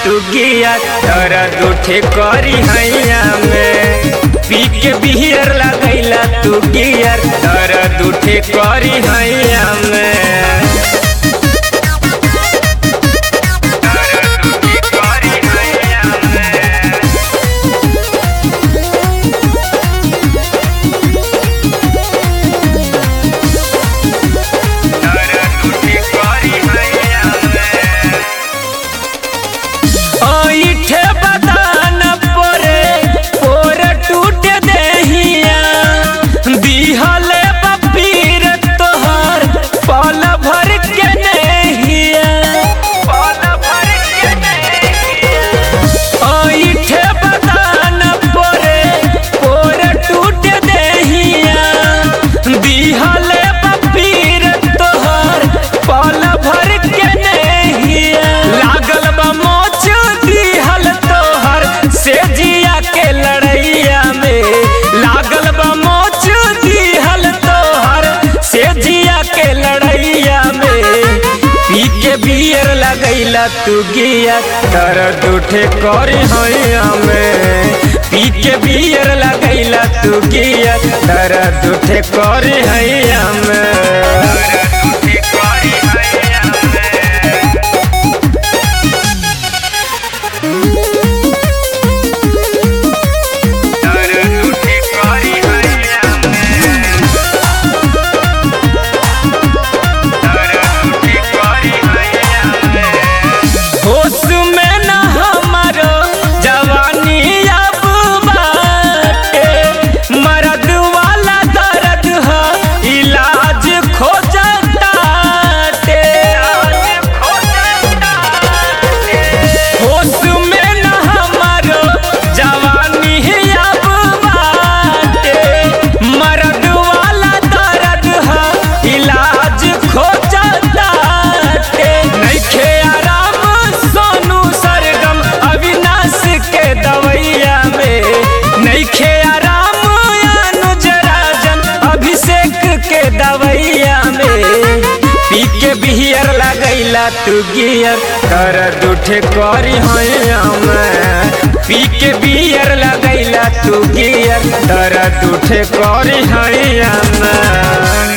तू गिया दर्द उठे करी हैया में। पी के बियर लगैला तू गियर दर्द उठे करी हैया में। बियर लगैला तू गिया दर्द उठे करी हैया में। पी के बियर लगैला तू गिया दर्द उठे करी हैया में। बियर लगैला तू गियर दर्द उठे करी हैया में। पी के बियर लगैला तू गियर दर्द उठे करी हैया में।